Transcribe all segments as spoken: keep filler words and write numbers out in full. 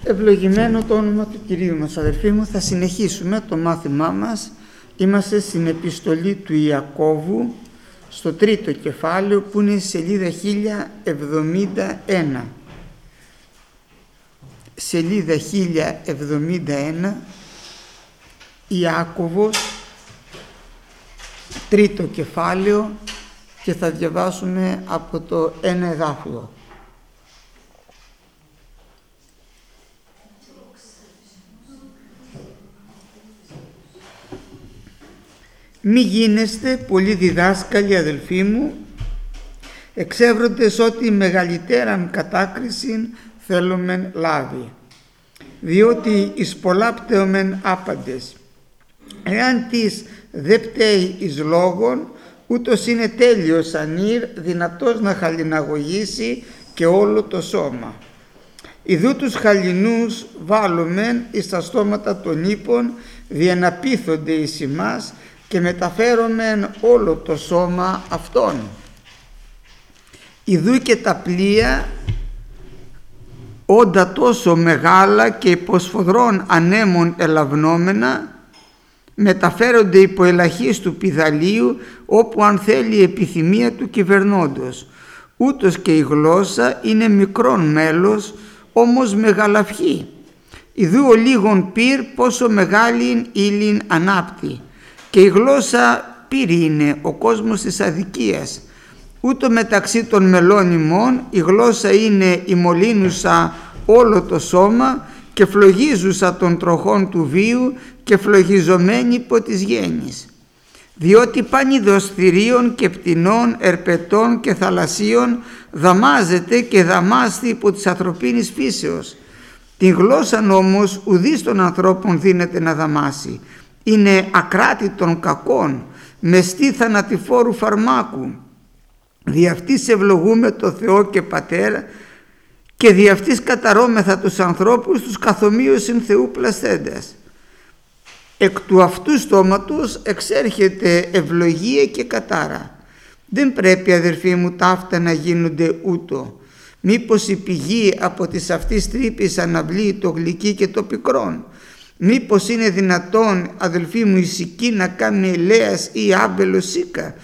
Ευλογημένο το όνομα του Κυρίου μας, αδερφοί μου. Θα συνεχίσουμε το μάθημά μας. Είμαστε στην επιστολή του Ιακώβου, στο τρίτο κεφάλαιο, που είναι η σελίδα χίλια εβδομήντα ένα. Σελίδα χίλια εβδομήντα ένα, Ιάκωβος, τρίτο κεφάλαιο, και θα διαβάσουμε από το ένα εδάφιο. Μη γίνεστε πολύ διδάσκαλοι, αδελφοί μου, εξεύροντες ότι μεγαλύτεραν κατάκρισιν θέλομεν λάβει, διότι εις πολλά πτεωμεν άπαντες. Εάν της δε πταίει εις λόγων, ούτως είναι τέλειος ανήρ, δυνατός να χαλιναγωγήσει και όλο το σώμα. Ιδού τους χαλινούς βάλομεν εις τα στόματα των ύπων, διεναπείθονται εις ημάς, και μεταφέρομεν όλο το σώμα αυτών. Ιδού και τα πλοία, όντα τόσο μεγάλα και υποσφοδρών ανέμων ελαυνόμενα, μεταφέρονται υπό ελαχίστου πηδαλίου, όπου αν θέλει η επιθυμία του κυβερνώντος. Ούτως και η γλώσσα είναι μικρόν μέλος, όμως μεγαλαυχή. Ιδού ο λίγον πυρ πόσο μεγάλην ύλην ανάπτει. Και η γλώσσα πύρη είναι ο κόσμος της αδικίας. Ούτω μεταξύ των μελών ημών η γλώσσα είναι η μολύνουσα όλο το σώμα και φλογίζουσα των τροχών του βίου και φλογιζομένη υπό της γέννης. Διότι πανίδος θηρίων και πτηνών, ερπετών και θαλασσίων δαμάζεται και δαμάστη υπό της ανθρωπίνης φύσεως. Την γλώσσα όμως ουδής των ανθρώπων δίνεται να δαμάσει. Είναι ακράτη των κακών, μεστή θανατηφόρου φαρμάκου. Δι' αυτής ευλογούμε το Θεό και Πατέρα, και δι' αυτής καταρώμεθα τους ανθρώπους τους καθομοίωσιν Θεού πλασθέντας. Εκ του αυτού στόματος εξέρχεται ευλογία και κατάρα. Δεν πρέπει, αδερφοί μου, ταύτα να γίνονται ούτω. Μήπως η πηγή από της αυτής τρύπης αναβλύει το γλυκί και το πικρόν? Μήπως είναι δυνατόν, αδελφοί μου, η σική να κάνει ελέας ή άμπελος σίκα?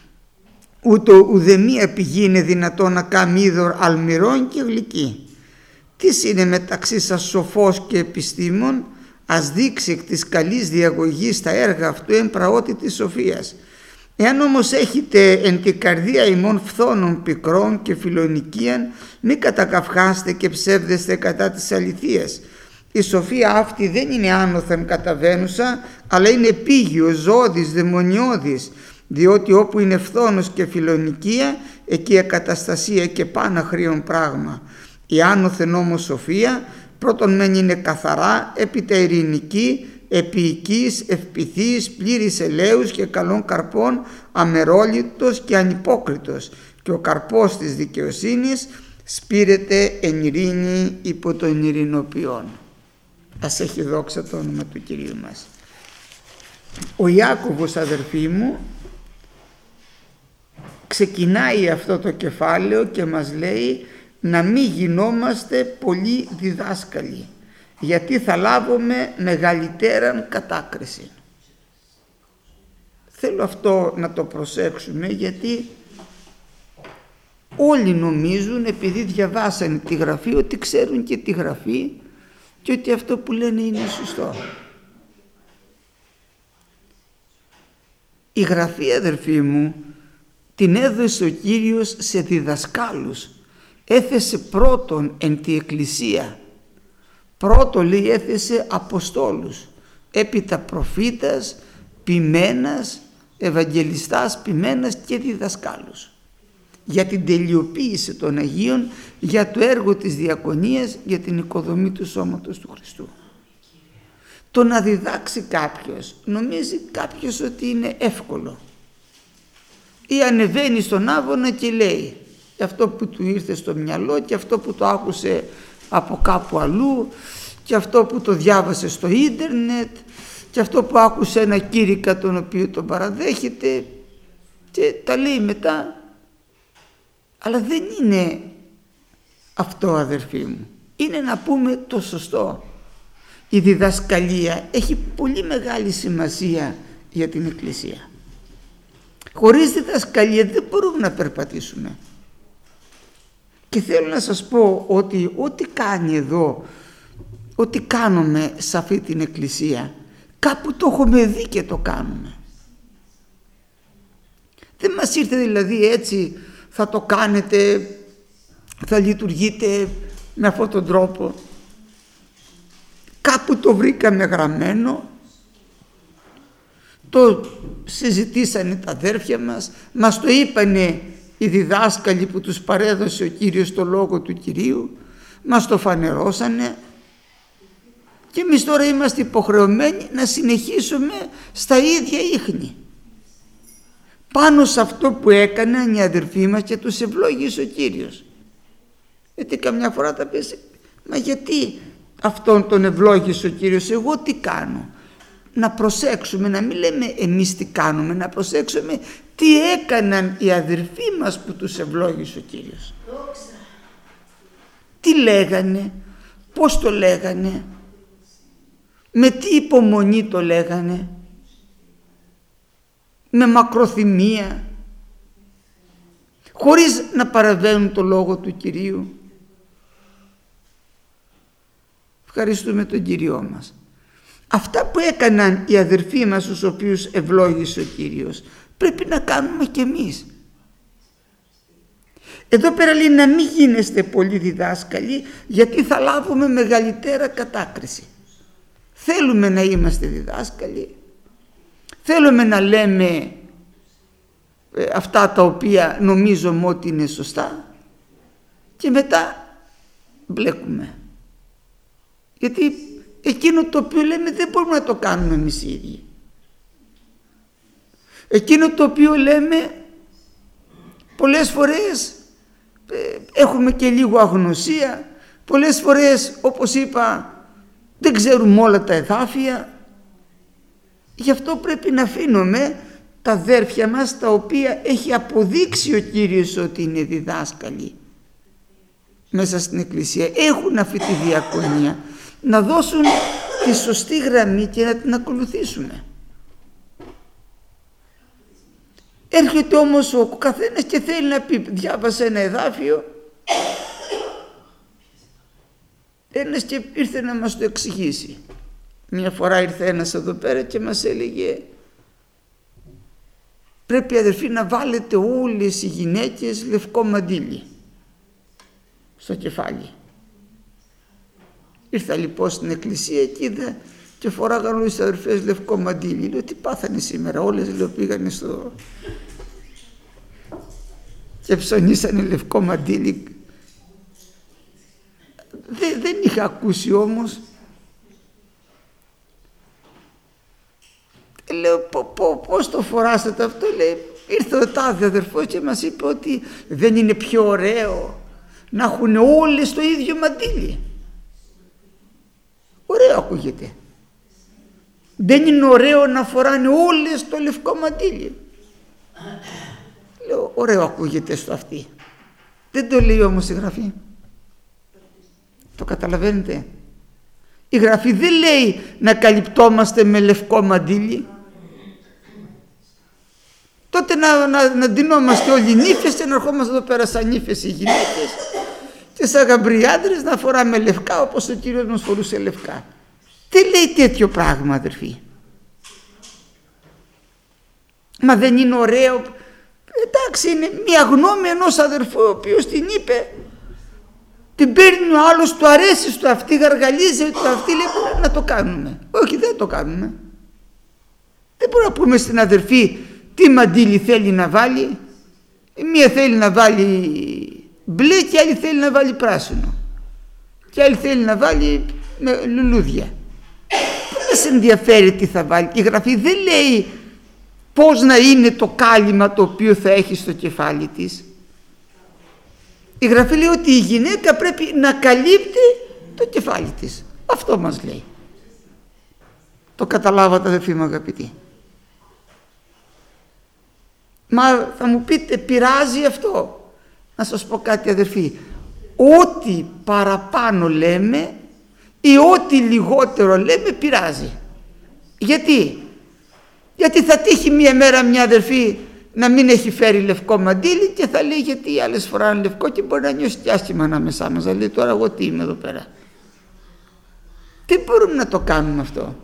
Ούτω ουδεμία πηγή είναι δυνατόν να κάνει είδωρ αλμυρών και γλυκή. Τις είναι μεταξύ σας σοφός και επιστήμων? Ας δείξει εκ της καλής διαγωγής τα έργα αυτού εν πραότη της σοφίας. Εάν όμως έχετε εν τη καρδία ημών φθόνων πικρών και φιλονικίαν, μη κατακαυχάστε και ψεύδεστε κατά της αληθείας. Η σοφία αυτή δεν είναι άνωθεν καταβαίνουσα, αλλά είναι πίγιος, ζώδης, δαιμονιώδης, διότι όπου είναι φθόνος και φιλονικία, εκεί ακαταστασία και πάναχριον πράγμα. Η άνωθεν όμως σοφία, πρώτον μεν είναι καθαρά, έπειτα ειρηνική, επίοικης, ευπηθής, πλήρης ελέους και καλών καρπών, αμερόληπτος και ανυπόκριτος, και ο καρπός της δικαιοσύνης σπείρεται εν ειρήνη υπό των ειρηνοποιών. Ας έχει δόξα το όνομα του Κυρίου μας. Ο Ιάκωβος, αδερφοί μου, ξεκινάει αυτό το κεφάλαιο και μας λέει να μην γινόμαστε πολύ διδάσκαλοι, γιατί θα λάβουμε μεγαλύτεραν κατάκριση. Θέλω αυτό να το προσέξουμε, γιατί όλοι νομίζουν, επειδή διαβάσανε τη Γραφή, ότι ξέρουν και τη Γραφή και ότι αυτό που λένε είναι σωστό. Η Γραφή, αδερφοί μου, την έδωσε ο Κύριος σε διδασκάλους. Έθεσε πρώτον εν τη Εκκλησία. Πρώτον, λέει, έθεσε Αποστόλους, έπειτα προφήτας, ποιμένας, ευαγγελιστάς, ποιμένας και διδασκάλους, για την τελειοποίηση των Αγίων, για το έργο της διακονίας, για την οικοδομή του σώματος του Χριστού. Το να διδάξει κάποιος, νομίζει κάποιος ότι είναι εύκολο, ή ανεβαίνει στον άβονα και λέει αυτό που του ήρθε στο μυαλό και αυτό που το άκουσε από κάπου αλλού και αυτό που το διάβασε στο ίντερνετ και αυτό που άκουσε ένα κήρυκα τον οποίο τον παραδέχεται, και τα λέει μετά. Αλλά δεν είναι αυτό, αδερφοί μου. είναι να πούμε το σωστό. Η διδασκαλία έχει πολύ μεγάλη σημασία για την Εκκλησία. Χωρίς διδασκαλία δεν μπορούμε να περπατήσουμε. Και θέλω να σας πω ότι ό,τι κάνει εδώ, ό,τι κάνουμε σε αυτή την Εκκλησία, κάπου το έχουμε δει και το κάνουμε. Δεν μας ήρθε δηλαδή έτσι, θα το κάνετε, θα λειτουργείτε με αυτόν τον τρόπο. Κάπου το βρήκαμε γραμμένο, το συζητήσανε τα αδέρφια μας, μας το είπανε οι διδάσκαλοι που τους παρέδωσε ο Κύριος το λόγο του Κυρίου, μας το φανερώσανε και εμείς τώρα είμαστε υποχρεωμένοι να συνεχίσουμε στα ίδια ίχνη. Πάνω σε αυτό που έκαναν οι αδερφοί μας και τους ευλόγησε ο Κύριος. Γιατί καμιά φορά θα πεις, μα γιατί αυτόν τον ευλόγησε ο Κύριος, εγώ τι κάνω? Να προσέξουμε, να μην λέμε εμείς τι κάνουμε, να προσέξουμε τι έκαναν οι αδερφοί μας που τους ευλόγησε ο Κύριος. Τι λέγανε, πώς το λέγανε, με τι υπομονή το λέγανε, με μακροθυμία, χωρίς να παραβαίνουν το λόγο του Κυρίου. Ευχαριστούμε τον Κύριό μας. Αυτά που έκαναν οι αδερφοί μας, τους οποίους ευλόγησε ο Κύριος, πρέπει να κάνουμε κι εμείς. Εδώ πέρα λέει να μην γίνεστε πολύ διδάσκαλοι, γιατί θα λάβουμε μεγαλύτερα κατάκριση. Θέλουμε να είμαστε διδάσκαλοι, θέλουμε να λέμε αυτά τα οποία νομίζουμε ότι είναι σωστά και μετά μπλέκουμε. Γιατί εκείνο το οποίο λέμε δεν μπορούμε να το κάνουμε εμείς οι ίδιοι. Εκείνο το οποίο λέμε πολλές φορές ε, έχουμε και λίγο αγνωσία, πολλές φορές όπως είπα δεν ξέρουμε όλα τα εδάφια. Γι' αυτό πρέπει να αφήνουμε τα αδέρφια μας, τα οποία έχει αποδείξει ο Κύριος ότι είναι διδάσκαλοι μέσα στην Εκκλησία, έχουν αυτή τη διακονία, να δώσουν τη σωστή γραμμή και να την ακολουθήσουμε. Έρχεται όμως ο καθένας και θέλει να πει, διάβασε ένα εδάφιο, ένας και ήρθε να μας το εξηγήσει. Μια φορά ήρθε ένας εδώ πέρα και μας έλεγε, πρέπει αδερφοί να βάλετε όλες οι γυναίκες λευκό μαντίλι στο κεφάλι. Ήρθα λοιπόν στην εκκλησία και είδα και φοράγαν όλες τις αδερφές λευκό μαντίλι. Λέω, τι πάθανε σήμερα? Όλες λέω πήγανε στο και ψωνίσανε λευκό μαντίλι. Δεν, δεν είχα ακούσει όμως. Λέω, πο, πο, πώς το φοράσατε αυτό? Λέει, ήρθε ο τάδε αδερφός και μας είπε ότι δεν είναι πιο ωραίο να έχουν όλες το ίδιο μαντίλι? Ωραίο ακούγεται. Δεν είναι ωραίο να φοράνε όλες το λευκό μαντίλι? Λέω, ωραίο ακούγεται στο αυτή. Δεν το λέει όμως η Γραφή. Το καταλαβαίνετε? Η Γραφή δεν λέει να καλυπτόμαστε με λευκό μαντίλι. Τότε να, να, να ντυνόμαστε όλοι νύφες και να ερχόμαστε εδώ πέρα σαν νύφες οι γυναίκες και σαν γαμπριάντρες να φοράμε λευκά όπως ο Κύριος μας φορούσε λευκά. Τι λέει τέτοιο πράγμα, αδερφοί? Μα δεν είναι ωραίο? Εντάξει, είναι μια γνώμη ενός αδερφού ο οποίος την είπε, την παίρνει ο άλλος, του αρέσει στο αυτή, γαργαλίζει το αυτή, λέει να το κάνουμε. Όχι, δεν το κάνουμε. Δεν μπορούμε να πούμε στην αδερφή τι μαντίλι θέλει να βάλει. Η μία θέλει να βάλει μπλε και άλλη θέλει να βάλει πράσινο και άλλη θέλει να βάλει με λουλούδια. Δεν μας ενδιαφέρει τι θα βάλει. Η Γραφή δεν λέει πώς να είναι το κάλυμα το οποίο θα έχει στο κεφάλι της. Η Γραφή λέει ότι η γυναίκα πρέπει να καλύπτει το κεφάλι της. Αυτό μας λέει. Το καταλάβατε, αδερφοί μου αγαπητοί? Μα θα μου πείτε, πειράζει αυτό? Να σας πω κάτι, αδερφοί. ό,τι παραπάνω λέμε ή ό,τι λιγότερο λέμε πειράζει. Γιατί? Γιατί θα τύχει μία μέρα μια αδερφή να μην έχει φέρει λευκό μαντίλι και θα λέει γιατί οι άλλες φοράνε λευκό και μπορεί να νιώσει και άσχημα ανάμεσά μας. Θα λέει τώρα εγώ τι είμαι εδώ πέρα. Τι μπορούμε να το κάνουμε αυτό?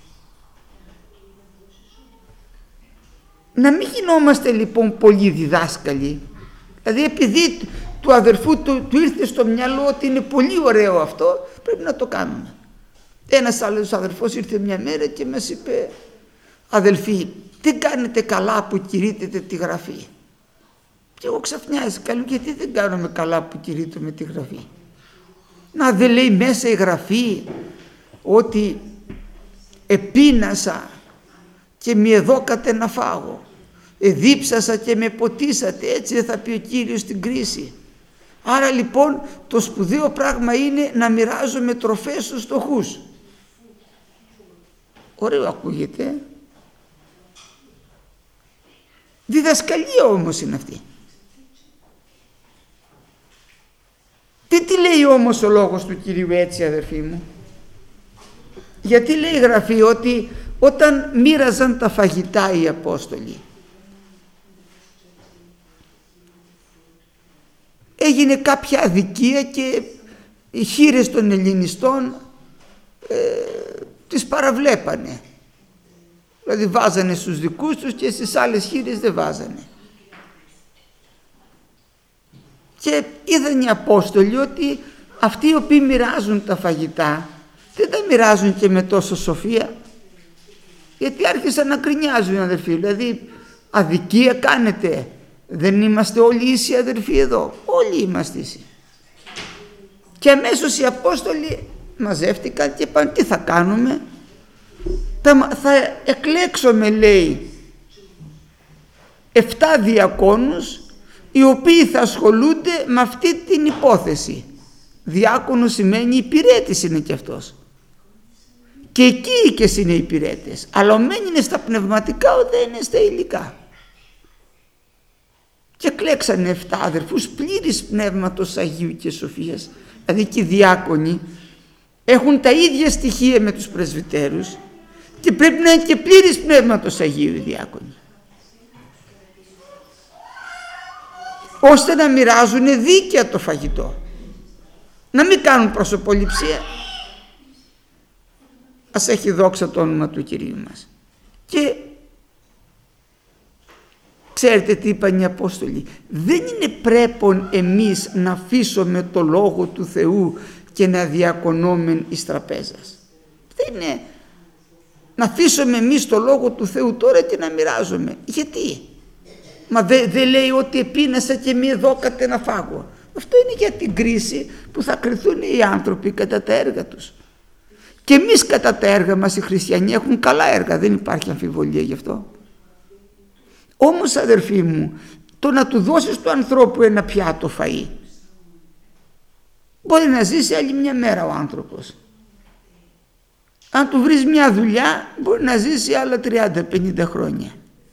Να μην γινόμαστε λοιπόν πολύ διδάσκαλοι. Δηλαδή επειδή του αδερφού του, του ήρθε στο μυαλό ότι είναι πολύ ωραίο αυτό, πρέπει να το κάνουμε. Ένας άλλος αδερφός ήρθε μια μέρα και μας είπε, αδελφοί, δεν κάνετε καλά που κηρύττετε τη Γραφή. Και εγώ ξαφνιάστηκα, λέω, γιατί δεν κάνουμε καλά που κηρύττουμε τη Γραφή? Να, δεν λέει μέσα η Γραφή ότι επίνασα και μη εδώκατε να φάγω, εδίψασα και με ποτίσατε, έτσι δεν θα πει ο Κύριος στην κρίση? Άρα λοιπόν το σπουδαίο πράγμα είναι να μοιράζομαι τροφές στους φτωχούς. Ωραίο ακούγεται. Διδασκαλία όμως είναι αυτή. Τι τι λέει όμως ο λόγος του Κυρίου έτσι, αδερφοί μου? Γιατί λέει η Γραφή ότι όταν μοίραζαν τα φαγητά οι Απόστολοι, έγινε κάποια αδικία και οι χήρες των Ελληνιστών ε, τις παραβλέπανε. Δηλαδή βάζανε στους δικούς τους και στις άλλες χήρες δεν βάζανε. Και είδαν οι Απόστολοι ότι αυτοί οι οποίοι μοιράζουν τα φαγητά δεν τα μοιράζουν και με τόσο σοφία, γιατί άρχισαν να κρινιάζουν, αδερφοί. Δηλαδή αδικία κάνετε, δεν είμαστε όλοι ίσοι, αδερφοί, εδώ? Όλοι είμαστε ίσοι. Και αμέσως οι Απόστολοι μαζεύτηκαν και είπαν, τι θα κάνουμε? Θα εκλέξουμε, λέει, εφτά διακόνους οι οποίοι θα ασχολούνται με αυτή την υπόθεση. Διάκονος σημαίνει υπηρέτης, είναι και αυτός. Και εκεί οίκες είναι οι υπηρέτες, αλλά ο μεν είναι στα πνευματικά, ο δεν είναι στα υλικά. Και κλέξανε εφτά αδερφούς πλήρης πνεύματος Αγίου και σοφίας. Δηλαδή και οι διάκονοι έχουν τα ίδια στοιχεία με τους πρεσβυτέρους και πρέπει να είναι και πλήρης πνεύματος Αγίου οι διάκονοι, ώστε να μοιράζουν δίκαια το φαγητό, να μην κάνουν προσωποληψία. Ας έχει δόξα το όνομα του Κυρίου μας. Και ξέρετε τι είπαν οι Απόστολοι? Δεν είναι πρέπον εμείς να αφήσουμε το Λόγο του Θεού και να διακονόμεν εις τραπέζας. Δεν είναι να αφήσουμε εμείς το Λόγο του Θεού τώρα και να μοιράζουμε. Γιατί? Μα δεν δε λέει ότι επίνασα και μη εδώκατε να φάγω. Αυτό είναι για την κρίση που θα κριθούν οι άνθρωποι κατά τα έργα τους. Και εμείς κατά τα έργα μας οι χριστιανοί έχουν καλά έργα, δεν υπάρχει αμφιβολία γι' αυτό. Όμως, αδερφοί μου, το να του δώσεις του ανθρώπου ένα πιάτο φαΐ, μπορεί να ζήσει άλλη μια μέρα ο άνθρωπος. Αν του βρεις μια δουλειά, μπορεί να ζήσει άλλα τριάντα πενήντα χρόνια.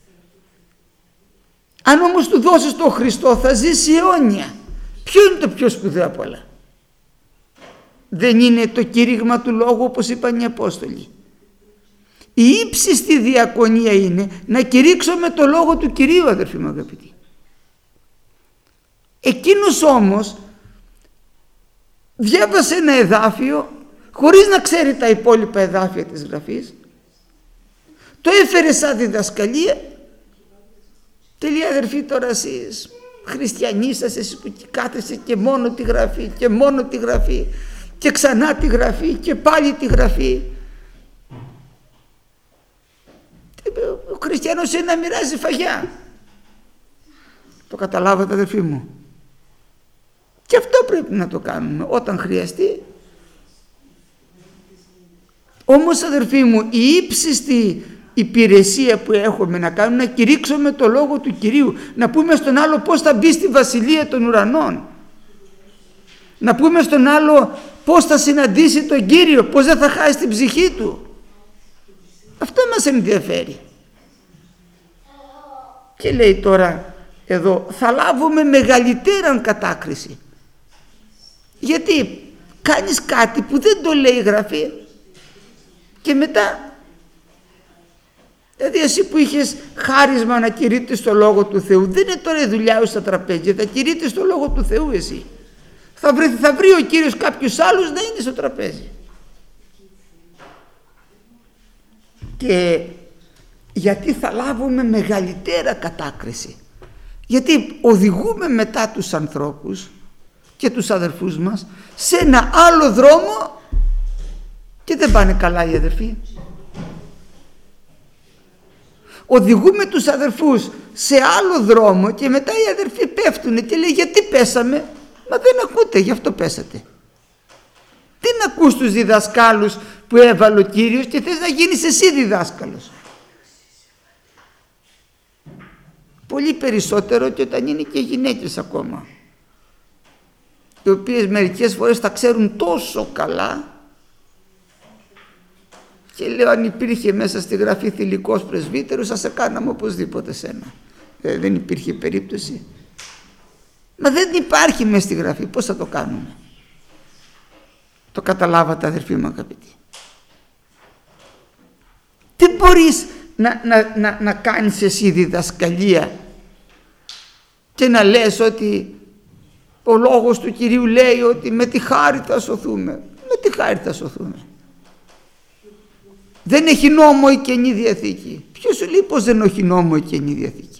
Αν όμως του δώσεις τον Χριστό, θα ζήσει αιώνια. Ποιο είναι το πιο σπουδαίο απ' όλα? Δεν είναι το κήρυγμα του Λόγου, όπως είπαν οι Απόστολοι? Η ύψιστη διακονία είναι να κηρύξουμε το Λόγο του Κυρίου, αδερφοί μου αγαπητοί. Εκείνος όμως διάβασε ένα εδάφιο χωρίς να ξέρει τα υπόλοιπα εδάφια της Γραφής, το έφερε σαν διδασκαλία. Τελεία, αδερφοί, τώρα εσείς χριστιανοί σας, εσείς που κάθεστε και μόνο τη Γραφή και μόνο τη Γραφή και ξανά τη Γραφή και πάλι τη Γραφή. Ο χριστιανός είναι να μοιράζει φαγιά. Το καταλάβατε, αδερφοί μου? Και αυτό πρέπει να το κάνουμε όταν χρειαστεί. Όμως, αδερφοί μου, η ύψιστη υπηρεσία που έχουμε να κάνουμε, να κηρύξουμε το Λόγο του Κυρίου, να πούμε στον άλλο πώς θα μπει στη Βασιλεία των Ουρανών, να πούμε στον άλλο πώς θα συναντήσει τον Κύριο, πώς δεν θα χάσει την ψυχή του. Αυτό μας ενδιαφέρει. Και λέει τώρα εδώ, θα λάβουμε μεγαλύτεραν κατάκριση. Γιατί κάνεις κάτι που δεν το λέει η Γραφή και μετά, δηλαδή εσύ που είχες χάρισμα να κηρύττεις το Λόγο του Θεού, δεν είναι τώρα η δουλειά σου στα τραπέζια, θα κηρύττεις το Λόγο του Θεού εσύ. Θα βρει, θα βρει ο Κύριος κάποιους άλλους να είναι στο τραπέζι. Και γιατί θα λάβουμε μεγαλύτερα κατάκριση. Γιατί οδηγούμε μετά τους ανθρώπους και τους αδερφούς μας σε ένα άλλο δρόμο και δεν πάνε καλά οι αδερφοί. Οδηγούμε τους αδερφούς σε άλλο δρόμο και μετά οι αδερφοί πέφτουν και λέει γιατί πέσαμε? Μα δεν ακούτε, γι' αυτό πέσατε. Τι να ακούς τους διδασκάλους που έβαλε ο Κύριος και θες να γίνεις εσύ διδάσκαλος? Πολύ περισσότερο και όταν είναι και γυναίκες ακόμα, οι οποίες μερικές φορές τα ξέρουν τόσο καλά. Και λέω, αν υπήρχε μέσα στη Γραφή θηλυκός πρεσβύτερος, θα σε κάναμε οπωσδήποτε σένα. Ε, δεν υπήρχε περίπτωση. Μα δεν υπάρχει μέσα στη Γραφή, πώς θα το κάνουμε? Το καταλάβατε αδερφοί μου αγαπητοί? Τι μπορείς να, να, να, να κάνεις εσύ διδασκαλία και να λες ότι ο λόγος του Κυρίου λέει ότι με τη χάρη θα σωθούμε? Με τη χάρη θα σωθούμε. Δεν έχει νόμο η Καινή Διαθήκη. Ποιος σου λέει πως δεν έχει νόμο η Καινή Διαθήκη?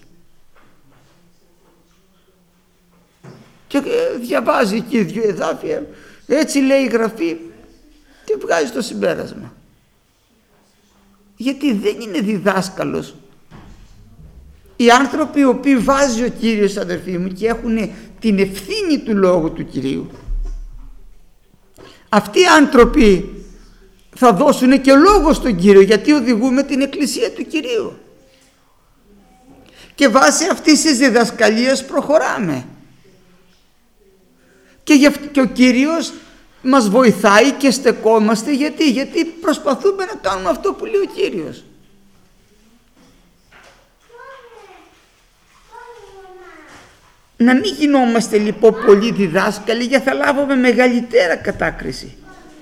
Και διαβάζει εκεί δύο εδάφια, έτσι λέει η Γραφή και βγάζει το συμπέρασμα. Γιατί δεν είναι διδάσκαλος. Οι άνθρωποι οι οποίοι βάζει ο Κύριος αδερφοί μου και έχουν την ευθύνη του Λόγου του Κυρίου, αυτοί οι άνθρωποι θα δώσουν και λόγο στον Κύριο, γιατί οδηγούμε την Εκκλησία του Κυρίου και βάσει αυτής της διδασκαλίας προχωράμε και, και ο Κύριος μας βοηθάει και στεκόμαστε. Γιατί? Γιατί προσπαθούμε να κάνουμε αυτό που λέει ο Κύριος. Να μην γινόμαστε λοιπόν πολύ διδάσκαλοι, γιατί θα λάβουμε μεγαλύτερα κατάκριση.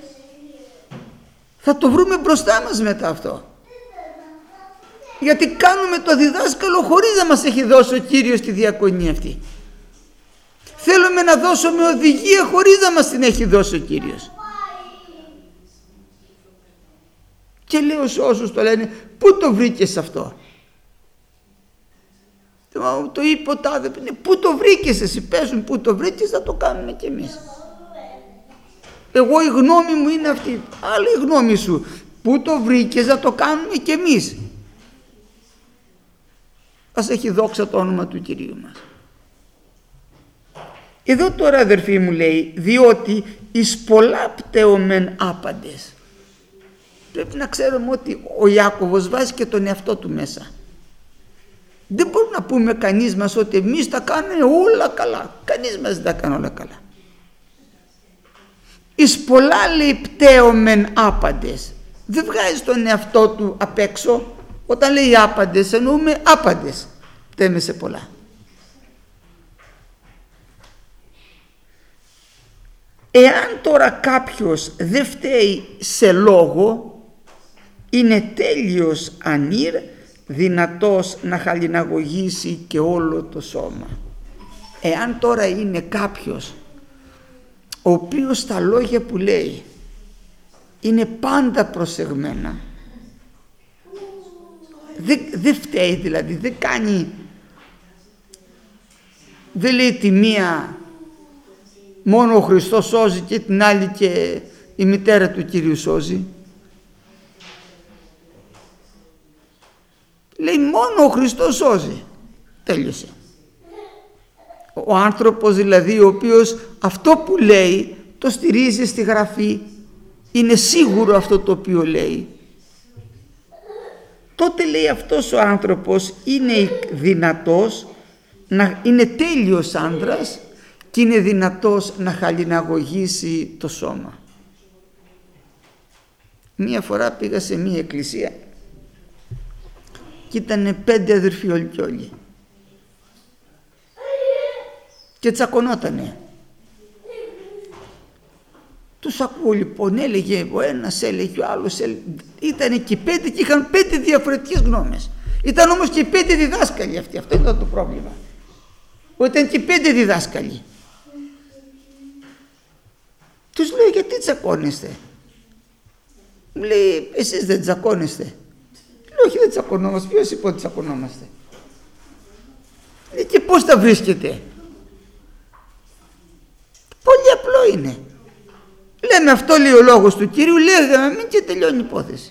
Θα το βρούμε μπροστά μας μετά αυτό. Γιατί κάνουμε το διδάσκαλο χωρίς να μας έχει δώσει ο Κύριος τη διακονία αυτή. Θέλουμε να δώσουμε οδηγία χωρίς να μας την έχει δώσει ο Κύριος. Και λέω σε όσους το λένε, πού το βρήκες αυτό? Το είπε ο τάδε, πού το βρήκες εσύ? Πέσουν πού το βρήκες, θα το κάνουμε κι εμείς. Εγώ η γνώμη μου είναι αυτή. Άλλη η γνώμη σου. Πού το βρήκες, να το κάνουμε κι εμείς. Ας έχει δόξα το όνομα του Κυρίου μας. Εδώ τώρα αδερφοί μου λέει, διότι εις πολλά πτεωμεν άπαντες. Πρέπει να ξέρουμε ότι ο Ιάκωβος βάζει και τον εαυτό του μέσα. Δεν μπορούμε να πούμε κανείς μας ότι εμείς τα κάνουμε όλα καλά. Κανείς μας δεν τα κάνει όλα καλά. Εις πολλά λέει πτέωμεν άπαντες. Δεν βγάζει τον εαυτό του απ' έξω. Όταν λέει άπαντες εννοούμε άπαντες. Πτέμε σε πολλά. Εάν τώρα κάποιος δεν φταίει σε λόγο, είναι τέλειος ανήρ, δυνατός να χαλιναγωγήσει και όλο το σώμα. Εάν τώρα είναι κάποιος ο οποίος τα λόγια που λέει είναι πάντα προσεγμένα, δεν, δεν φταίει δηλαδή, δεν κάνει, δεν λέει τη μία μόνο ο Χριστός σώζει και την άλλη και η μητέρα του Κυρίου σώζει. Λέει μόνο ο Χριστός σώζει. Τέλειωσε. Ο άνθρωπος δηλαδή ο οποίος αυτό που λέει το στηρίζει στη Γραφή, είναι σίγουρο αυτό το οποίο λέει, τότε λέει αυτός ο άνθρωπος είναι δυνατός, να είναι τέλειος άνδρας και είναι δυνατός να χαλιναγωγήσει το σώμα. Μία φορά πήγα σε μία εκκλησία και ήταν πέντε αδερφοί όλοι και όλοι και τσακωνότανε τους ακούω λοιπόν, έλεγε ο ένας, έλεγε ο άλλος, ήταν και πέντε και είχαν πέντε διαφορετικές γνώμες. Ήταν όμως και πέντε διδάσκαλοι αυτοί, αυτό ήταν το πρόβλημα. Ήταν και πέντε διδάσκαλοι. Τους λέω, γιατί τσακώνεστε? Μου λέει, εσείς δεν τσακώνεστε? Λέω, όχι, δεν τσακωνόμαστε. Ποιος είπε ότι τσακωνόμαστε? Λέει, και πώς τα βρίσκετε? Πολύ απλό είναι. Λέμε, αυτό λέει ο λόγος του Κυρίου, λέγαμε, μην, και τελειώνει η υπόθεση.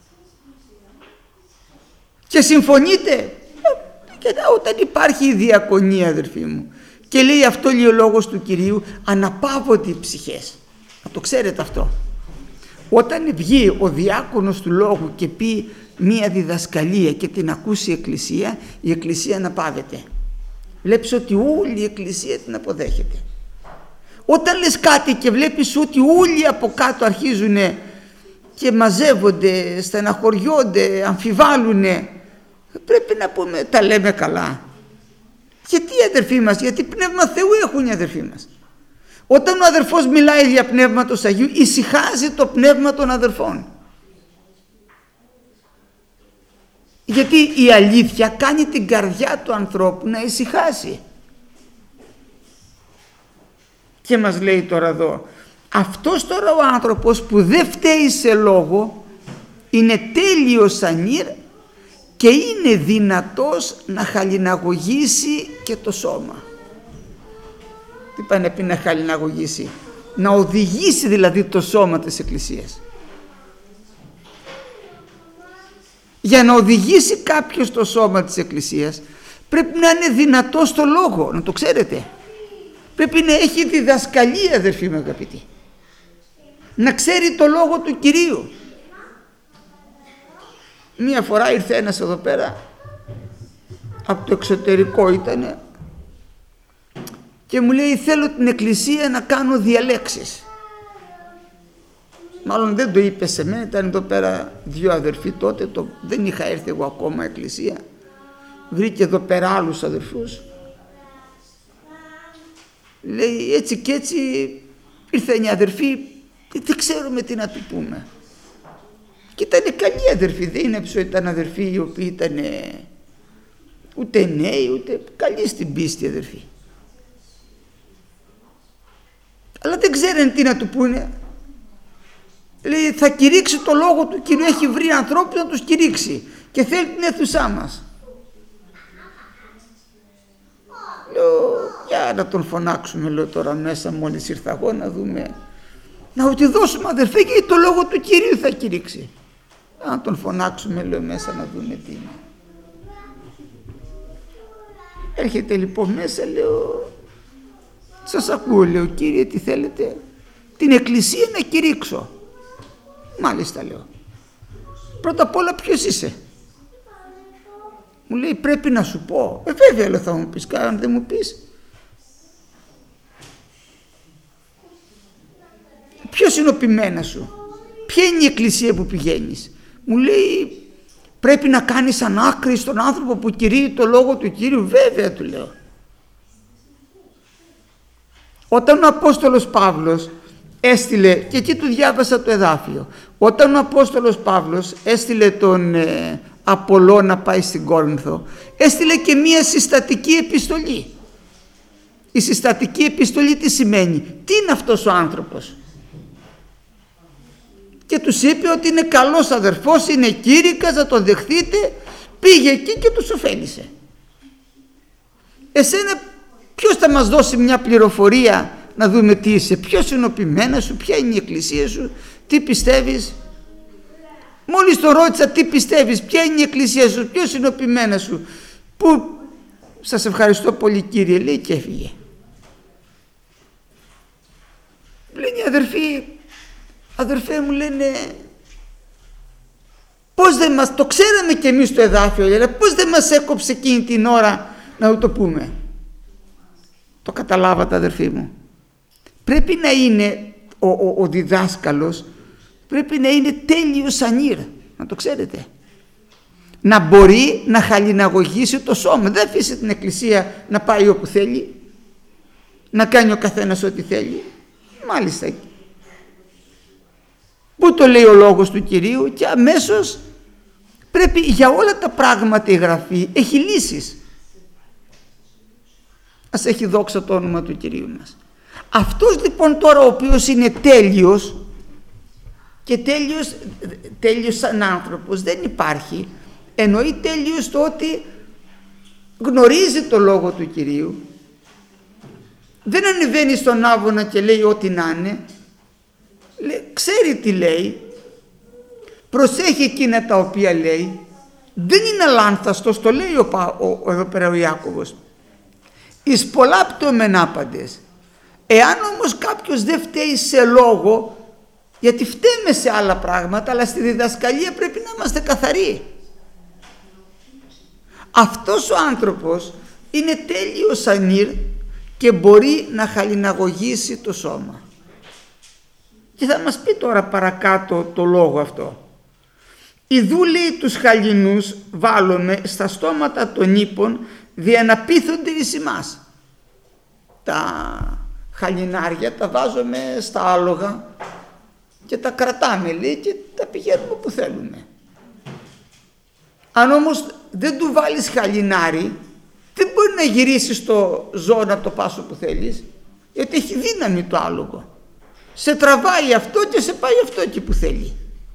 Και συμφωνείτε? Και όταν υπάρχει η διακονία, αδερφοί μου, και λέει αυτό λέει ο λόγος του Κυρίου, αναπαύονται οι ψυχές. Να το ξέρετε αυτό. Όταν βγει ο διάκονος του λόγου και πει μία διδασκαλία και την ακούσει η Εκκλησία, η Εκκλησία αναπαύεται. Βλέπεις ότι όλη η Εκκλησία την αποδέχεται. Όταν λες κάτι και βλέπεις ότι όλοι από κάτω αρχίζουν και μαζεύονται, στεναχωριόνται, αμφιβάλλουν, πρέπει να πούμε, τα λέμε καλά. Γιατί οι αδερφοί μας? Γιατί πνεύμα Θεού έχουν οι αδερφοί μας. Όταν ο αδερφός μιλάει για πνεύματος Αγίου, ησυχάζει το πνεύμα των αδερφών. Γιατί η αλήθεια κάνει την καρδιά του ανθρώπου να ησυχάσει. Και μας λέει τώρα εδώ, αυτός τώρα ο άνθρωπος που δεν φταίει σε λόγο, είναι τέλειος ανήρ και είναι δυνατός να χαλιναγωγήσει και το σώμα. Τι πάει να πει να χαλιναγωγήσει? Να οδηγήσει δηλαδή το σώμα της Εκκλησίας. Για να οδηγήσει κάποιος το σώμα της Εκκλησίας πρέπει να είναι δυνατός στο λόγο, να το ξέρετε. Πρέπει να έχει διδασκαλία, αδερφοί μου αγαπητοί. Να ξέρει το λόγο του Κυρίου. Μία φορά ήρθε ένας εδώ πέρα, από το εξωτερικό ήτανε, και μου λέει, θέλω την Εκκλησία να κάνω διαλέξεις. Μάλλον δεν το είπε σε μένα, ήταν εδώ πέρα δύο αδερφοί τότε, το, δεν είχα έρθει εγώ ακόμα Εκκλησία. Βρήκε εδώ πέρα άλλους αδερφούς. Λέει, έτσι και έτσι ήρθε μια αδερφή, δεν ξέρουμε τι να του πούμε. Και ήταν καλή αδερφή, δεν είναι ότι ήταν αδερφοί οι οποίοι ήταν ούτε νέοι, ούτε καλοί στην πίστη αδερφοί. Αλλά δεν ξέρουν τι να του πούνε. Λέει, θα κηρύξει το λόγο του Κυρίου, έχει βρει ανθρώπους να τους κηρύξει και θέλει την αίθουσά μας. Λέω, για να τον φωνάξουμε, λέω τώρα μέσα μόλις ήρθα εγώ, να δούμε, να του δώσουμε αδερφέ, γιατί το λόγο του Κυρίου θα κηρύξει. Να τον φωνάξουμε, λέω, μέσα να δούμε τι είναι. Έρχεται λοιπόν μέσα, λέω, σας ακούω, λέω, Κύριε, τι θέλετε? Την Εκκλησία να κηρύξω. Μάλιστα, λέω. Πρώτα απ' όλα ποιος είσαι? Μου λέει, πρέπει να σου πω. Ε, βέβαια, λέω, θα μου πεις, αν δεν μου πεις. Ποιος είναι ο ποιμένα σου? Ποια είναι η εκκλησία που πηγαίνεις? Μου λέει, πρέπει να κάνεις ανάκριση στον άνθρωπο που κηρύει το λόγο του Κύριου. Βέβαια, του λέω. Όταν ο Απόστολος Παύλος έστειλε, και εκεί του διάβασα το εδάφιο, όταν ο Απόστολος Παύλος έστειλε τον ε, Απολό να πάει στην Κόρινθο, έστειλε και μία συστατική επιστολή. Η συστατική επιστολή τι σημαίνει? Τι είναι αυτός ο άνθρωπος? Και τους είπε ότι είναι καλός αδερφός, είναι κήρυκας, να τον δεχθείτε. Πήγε εκεί και τους ωφέλησε. Εσένα ποιος θα μας δώσει μια πληροφορία να δούμε τι είσαι? Ποιος είναι ο ποιμένας σου? Ποια είναι η εκκλησία σου? Τι πιστεύεις? Μόλις το ρώτησα τι πιστεύεις, ποια είναι η εκκλησία σου, ποιος είναι ο ποιμένας σου, που σας ευχαριστώ πολύ Κύριε, λέει, και έφυγε. Λένε οι αδερφοί, αδερφέ μου, λένε, πώς δεν μας, το ξέραμε κι εμείς το εδάφιο, αλλά πώς δεν μας έκοψε εκείνη την ώρα να το πούμε? Το καταλάβατε αδερφοί μου? Πρέπει να είναι ο, ο, ο διδάσκαλος, πρέπει να είναι τέλειος ανήρ, να το ξέρετε. Να μπορεί να χαλιναγωγήσει το σώμα. Δεν αφήσει την εκκλησία να πάει όπου θέλει, να κάνει ο καθένας ό,τι θέλει. Μάλιστα, Πού το λέει ο λόγος του Κυρίου? Και αμέσως πρέπει για όλα τα πράγματα η Γραφή έχει λύσεις. Ας έχει δόξα το όνομα του Κυρίου μας. Αυτός λοιπόν τώρα ο οποίος είναι τέλειος, και τέλειος, τέλειος σαν άνθρωπος δεν υπάρχει, εννοεί τέλειος το ότι γνωρίζει το λόγο του Κυρίου, δεν ανεβαίνει στον άβονα και λέει ό,τι να είναι, ξέρει τι λέει, προσέχει εκείνα τα οποία λέει, δεν είναι λάνθαστος, το λέει ο, ο, εδώ πέρα ο Ιάκωβος, εις πολλά πτώμεν άπαντες. Εάν όμως κάποιος δεν φταίει σε λόγο, γιατί φταίμε σε άλλα πράγματα, αλλά στη διδασκαλία πρέπει να είμαστε καθαροί. Αυτός ο άνθρωπος είναι τέλειος ανήρ και μπορεί να χαλιναγωγήσει το σώμα. Και θα μας πει τώρα παρακάτω το λόγο αυτό. Ιδού λέει τους χαλινούς βάλουμε στα στόματα των ύπων διαναπείθονται εις εμάς. Τα χαλινάρια τα βάζουμε στα άλογα και τα κρατάμε, λέει, και τα πηγαίνουμε που θέλουμε. Αν όμως δεν του βάλεις χαλινάρι, δεν μπορεί να γυρίσει στο ζώο να το πας όπου θέλεις, γιατί έχει δύναμη το άλογο. Σε τραβάει αυτό και σε πάει αυτό εκεί που θέλει.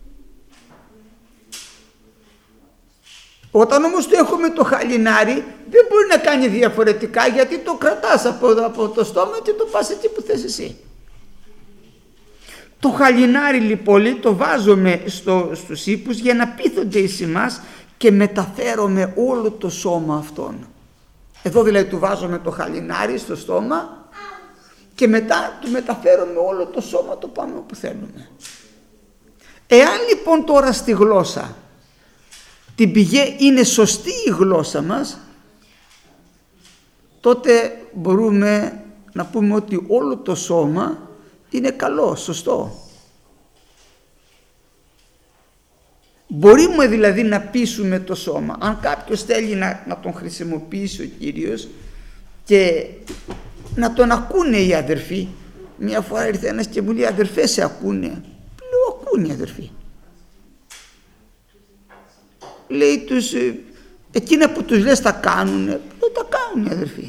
Όταν όμως του έχουμε το χαλινάρι, δεν μπορεί να κάνει διαφορετικά, γιατί το κρατάς από, από το στόμα και το πας εκεί που θες εσύ. Το χαλινάρι λοιπόν το βάζουμε στο, στους ύπους για να πείθονται εις εμάς και μεταφέρομαι όλο το σώμα αυτόν. Εδώ δηλαδή του βάζουμε το χαλινάρι στο στόμα και μετά του μεταφέρουμε όλο το σώμα, το πάμε όπου θέλουμε. Εάν λοιπόν τώρα στη γλώσσα την πηγή είναι σωστή η γλώσσα μας, τότε μπορούμε να πούμε ότι όλο το σώμα είναι καλό, σωστό. Μπορούμε δηλαδή να πείσουμε το σώμα. Αν κάποιος θέλει να, να τον χρησιμοποιήσει ο Κύριος και να τον ακούνε οι αδερφοί. Μια φορά ήρθε ένας και μου λέει, αδερφέ σε ακούνε? Λέω, ακούνε οι αδερφοί. Λέει τους, εκείνα που τους λες τα κάνουνε? Λέω, τα κάνουν οι αδερφοί.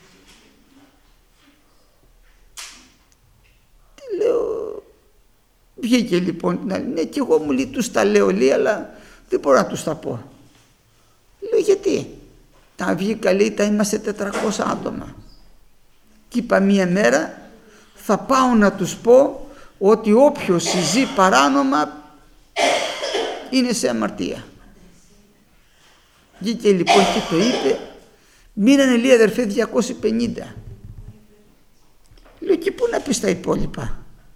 Τι λέω, βγήκε λοιπόν την άλλη, ναι, και εγώ μου λέει τους τα λέω, λέει, αλλά δεν μπορώ να τους τα πω. Λέω, γιατί? Τα βγήκα, λέει, τα είμαστε τετρακόσια άτομα. Και είπα μία μέρα θα πάω να τους πω ότι όποιος ζει παράνομα είναι σε αμαρτία. Βγήκε λοιπόν και το είπε, μείνανε, λέει, αδερφέ διακόσιοι πενήντα. Λέω, και πού να πεις τα υπόλοιπα?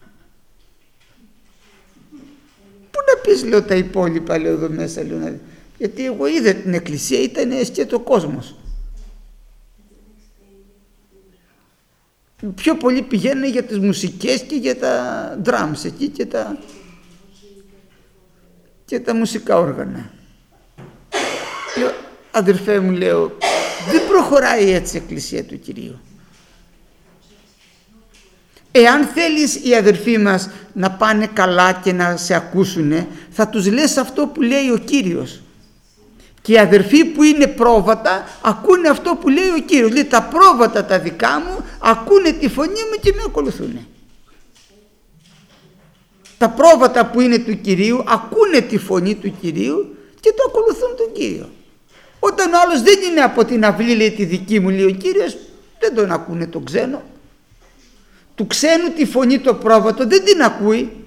Πού να πεις, λέω, τα υπόλοιπα, λέω, εδώ μέσα, λέω, γιατί εγώ είδα την εκκλησία, ήταν σκέτο κόσμος. Πιο πολύ πηγαίνουν για τις μουσικές και για τα drums εκεί και τα, και τα μουσικά όργανα. Λέω, αδερφέ μου, λέω, δεν προχωράει έτσι η εκκλησία του Κυρίου. Εάν θέλεις οι αδερφοί μας να πάνε καλά και να σε ακούσουνε, θα τους λες αυτό που λέει ο Κύριος. Και οι αδερφοί που είναι πρόβατα ακούνε αυτό που λέει ο Κύριος. Λέει, τα πρόβατα τα δικά μου ακούνε τη φωνή μου και με ακολουθούν. Τα πρόβατα που είναι του Κυρίου ακούνε τη φωνή του Κυρίου και το ακολουθούν τον Κύριο. Όταν ο άλλος δεν είναι από την αυλή, λέει, τη δική μου, λέει ο Κύριος, δεν τον ακούνε τον ξένο. Του ξένου τη φωνή το πρόβατο δεν την ακούει.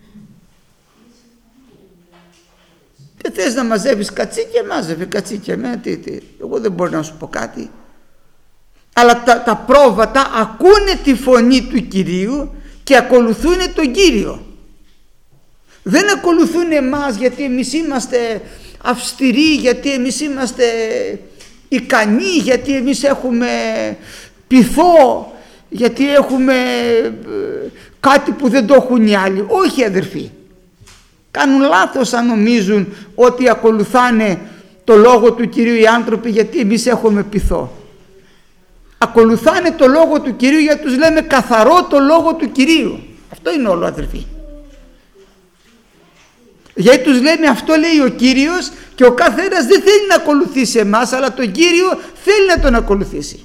Και θες να μαζεύεις κατσίκια, μάζευε κατσίκια. Με, τι, τι. Εγώ δεν μπορώ να σου πω κάτι. Αλλά τα, τα πρόβατα ακούνε τη φωνή του Κυρίου και ακολουθούν τον Κύριο. Δεν ακολουθούν εμάς γιατί εμείς είμαστε αυστηροί, γιατί εμείς είμαστε ικανοί, γιατί εμείς έχουμε πειθό, γιατί έχουμε κάτι που δεν το έχουν οι άλλοι. Όχι, αδερφοί. Κάνουν λάθος αν νομίζουν ότι ακολουθάνε το λόγο του Κυρίου οι άνθρωποι γιατί εμείς έχουμε πειθό. Ακολουθάνε το λόγο του Κυρίου γιατί τους λέμε καθαρό το λόγο του Κυρίου. Αυτό είναι όλο, αδερφοί. Γιατί τους λέμε αυτό λέει ο Κύριος και ο καθένας δεν θέλει να ακολουθήσει εμάς, αλλά τον Κύριο θέλει να τον ακολουθήσει.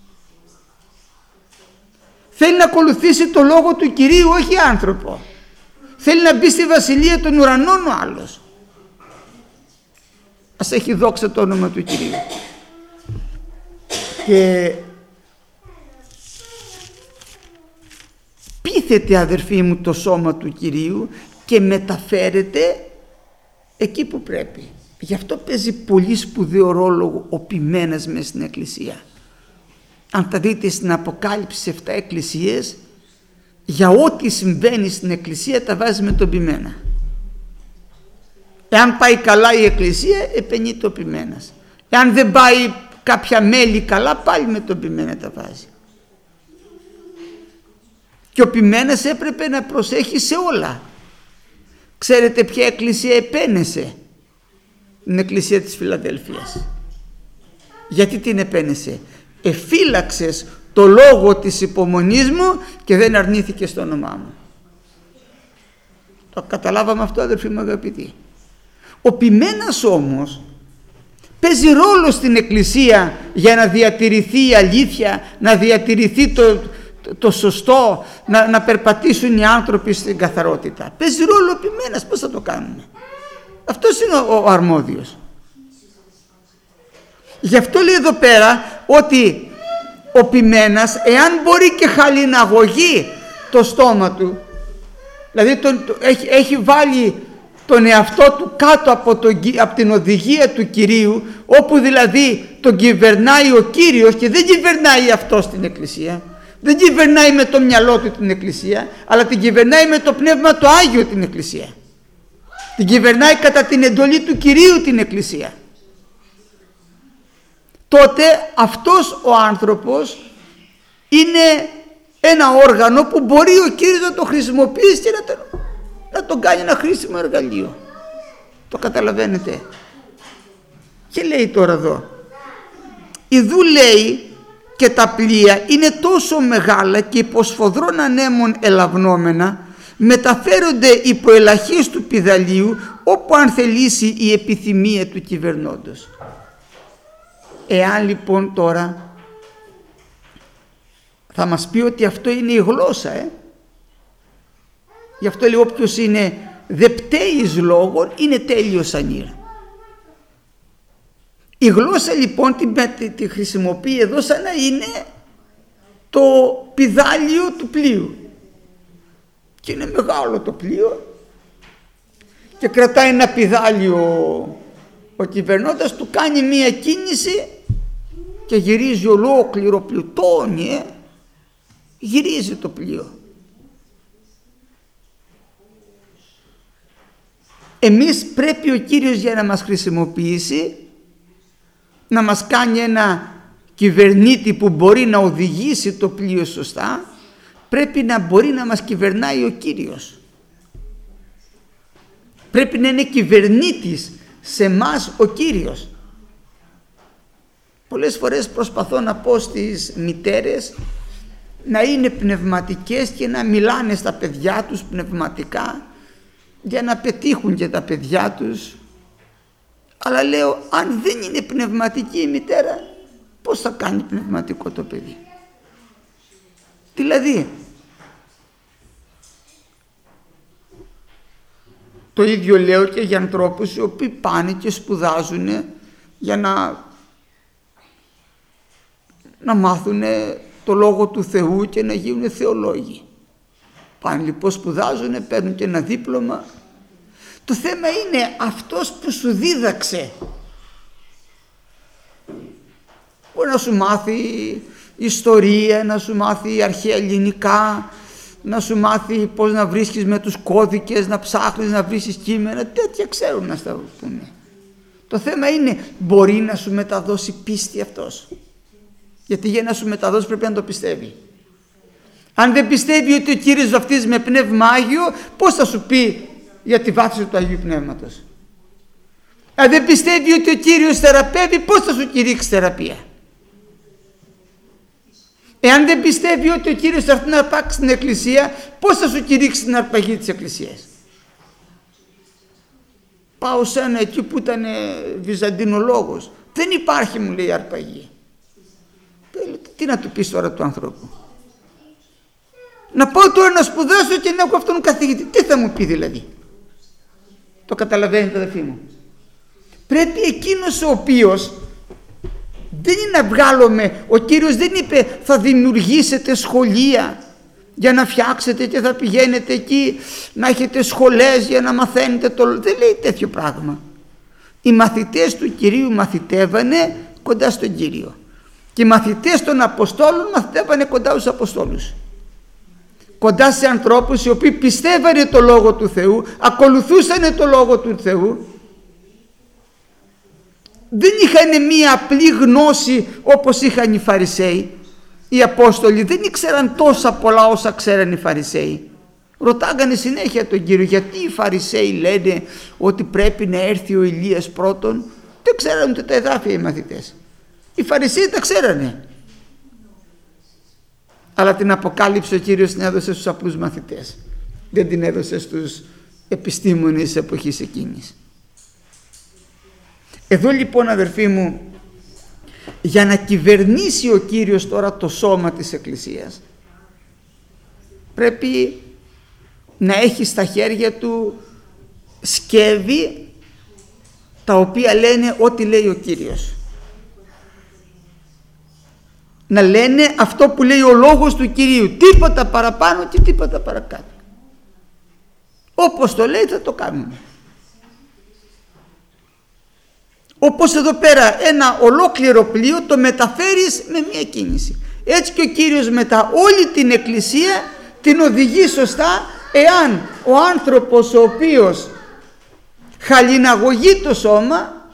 Θέλει να ακολουθήσει το λόγο του Κυρίου, όχι άνθρωπο. Θέλει να μπει στη βασιλεία των ουρανών ο άλλος. Ας έχει δόξα το όνομα του Κυρίου. Και πείθεται, αδερφοί μου, το σώμα του Κυρίου και μεταφέρεται εκεί που πρέπει. Γι' αυτό παίζει πολύ σπουδαίο ρόλο ο ποιμένας μες στην Εκκλησία. Αν τα δείτε στην Αποκάλυψη σε επτά εκκλησίες, για ό,τι συμβαίνει στην Εκκλησία τα βάζει με τον ποιμένα. Εάν πάει καλά η Εκκλησία, επενείται ο ποιμένας. Εάν δεν πάει κάποια μέλη καλά, πάλι με τον ποιμένα τα βάζει. Και ο ποιμένας έπρεπε να προσέχει σε όλα. Ξέρετε ποια εκκλησία επένεσε? Την εκκλησία της Φιλαδέλφειας. Γιατί την επένεσε? Εφύλαξες το λόγο της υπομονής μου και δεν αρνήθηκε στο όνομά μου. Το καταλάβαμε αυτό, αδερφοί μου αγαπητοί? Ο ποιμένας όμως παίζει ρόλο στην εκκλησία για να διατηρηθεί η αλήθεια, να διατηρηθεί το, το, το σωστό, να, να περπατήσουν οι άνθρωποι στην καθαρότητα. Παίζει ρόλο ο ποιμένας. Πώς θα το κάνουμε? Αυτός είναι ο, ο αρμόδιος. Γι' αυτό λέει εδώ πέρα ότι ο ποιμένας, εάν μπορεί και χαλιναγωγεί το στόμα του, δηλαδή τον, το, έχει, έχει βάλει τον εαυτό του κάτω από, το, από την οδηγία του Κυρίου, όπου δηλαδή τον κυβερνάει ο Κύριος και δεν κυβερνάει αυτός την Εκκλησία, δεν κυβερνάει με το μυαλό του την Εκκλησία, αλλά την κυβερνάει με το Πνεύμα το Άγιο την Εκκλησία, την κυβερνάει κατά την εντολή του Κυρίου την Εκκλησία. Τότε αυτός ο άνθρωπος είναι ένα όργανο που μπορεί ο Κύριος να το χρησιμοποιήσει και να, το, να τον κάνει ένα χρήσιμο εργαλείο. Το καταλαβαίνετε? Και λέει τώρα εδώ, ιδού λέει και τα πλοία είναι τόσο μεγάλα και υποσφοδρών ανέμων ελαυνόμενα, μεταφέρονται υπό ελαχίστου πηδαλίου όπου αν θελήσει η επιθυμία του κυβερνώντος. Εάν λοιπόν τώρα θα μας πει ότι αυτό είναι η γλώσσα, ε? Γι' αυτό λέει όποιος είναι δεπτέης λόγων είναι τέλειος ανήρ. Η γλώσσα λοιπόν τη, τη, τη χρησιμοποιεί εδώ σαν να είναι το πηδάλιο του πλοίου. Και είναι μεγάλο το πλοίο και κρατάει ένα πηδάλιο ο κυβερνώντας, του κάνει μία κίνηση και γυρίζει ολόκληρο πλουτόνι, ε? Γυρίζει το πλοίο. Εμείς πρέπει ο Κύριος για να μας χρησιμοποιήσει να μας κάνει ένα κυβερνήτη που μπορεί να οδηγήσει το πλοίο σωστά, πρέπει να μπορεί να μας κυβερνάει ο Κύριος. Πρέπει να είναι κυβερνήτης σε μας ο Κύριος. Πολλές φορές προσπαθώ να πω στις μητέρες να είναι πνευματικές και να μιλάνε στα παιδιά τους πνευματικά για να πετύχουν και τα παιδιά τους, αλλά λέω αν δεν είναι πνευματική η μητέρα, πώς θα κάνει πνευματικό το παιδί? Δηλαδή το ίδιο λέω και για ανθρώπους οι οποίοι πάνε και σπουδάζουν για να, να μάθουν το Λόγο του Θεού και να γίνουν θεολόγοι. Πάνε λοιπόν, σπουδάζουν, παίρνουν και ένα δίπλωμα. Το θέμα είναι αυτός που σου δίδαξε. Μπορεί να σου μάθει ιστορία, να σου μάθει αρχαία ελληνικά, να σου μάθει πώς να βρίσκεις με τους κώδικες, να ψάχνεις να βρίσκεις κείμενα, τέτοια ξέρουν να στα πούνε. Το θέμα είναι, μπορεί να σου μεταδώσει πίστη αυτός? Γιατί για να σου μεταδώσει πρέπει να το πιστεύει. Αν δεν πιστεύει ότι ο Κύριος βαφτίζει με Πνεύμα Άγιο, πώς θα σου πει για τη βάφτιση του Αγίου Πνεύματος? Αν δεν πιστεύει ότι ο Κύριος θεραπεύει, πώς θα σου κηρύξει θεραπεία? Εάν δεν πιστεύει ότι ο Κύριος θα έρθει να αρπάξει την Εκκλησία, πώς θα σου κηρύξει την αρπαγή της Εκκλησίας? πάω σε ένα εκεί που ήταν βυζαντινολόγος. Δεν υπάρχει, μου λέει, αρπαγή. Τι να του πεις τώρα του ανθρώπου? Να πάω τώρα να σπουδάσω και να έχω αυτόν τον καθηγητή. Τι θα μου πει δηλαδή? Το καταλαβαίνετε, αδελφοί μου? Πρέπει εκείνος ο οποίος δεν είναι να βγάλουμε, ο Κύριος δεν είπε θα δημιουργήσετε σχολεία για να φτιάξετε και θα πηγαίνετε εκεί να έχετε σχολές για να μαθαίνετε το... Δεν λέει τέτοιο πράγμα. Οι μαθητές του Κυρίου μαθητεύανε κοντά στον Κύριο και οι μαθητές των Αποστόλων μαθητεύανε κοντά στους Αποστόλους, κοντά σε ανθρώπους οι οποίοι πιστεύανε το Λόγο του Θεού, ακολουθούσαν το Λόγο του Θεού. Δεν είχαν μία απλή γνώση όπως είχαν οι Φαρισαίοι. Οι Απόστολοι δεν ήξεραν τόσα πολλά όσα ξέραν οι Φαρισαίοι. Ρωτάγανε συνέχεια τον Κύριο γιατί οι Φαρισαίοι λένε ότι πρέπει να έρθει ο Ηλίας πρώτον. Δεν ξέραν ούτε τα εδάφια οι μαθητές. Οι Φαρισαίοι τα ξέρανε. Αλλά την Αποκάλυψη ο Κύριος την έδωσε στους απλούς μαθητές. Δεν την έδωσε στους επιστήμονες της εποχής εκείνης. Εδώ λοιπόν, αδερφοί μου, για να κυβερνήσει ο Κύριος τώρα το σώμα της Εκκλησίας, πρέπει να έχει στα χέρια του σκεύη τα οποία λένε ό,τι λέει ο Κύριος. Να λένε αυτό που λέει ο λόγος του Κυρίου, τίποτα παραπάνω και τίποτα παρακάτω. Όπως το λέει θα το κάνουμε. Όπως εδώ πέρα ένα ολόκληρο πλοίο το μεταφέρεις με μία κίνηση. Έτσι και ο Κύριος μετά όλη την Εκκλησία την οδηγεί σωστά, εάν ο άνθρωπος ο οποίος χαλιναγωγεί το σώμα